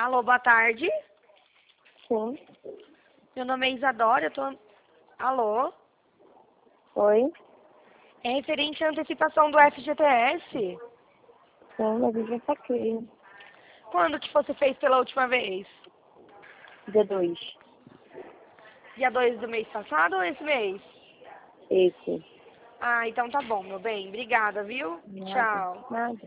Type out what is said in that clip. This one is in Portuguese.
Alô, boa tarde. Sim. Meu nome é Isadora, eu tô... Alô? Oi. É referente à antecipação do FGTS. Sim, mas eu já saquei. Quando que você fez pela última vez? Dia 2. Dia 2 do mês passado ou esse mês? Esse. Ah, então tá bom, meu bem. Obrigada, viu? Nada. Tchau. Nada.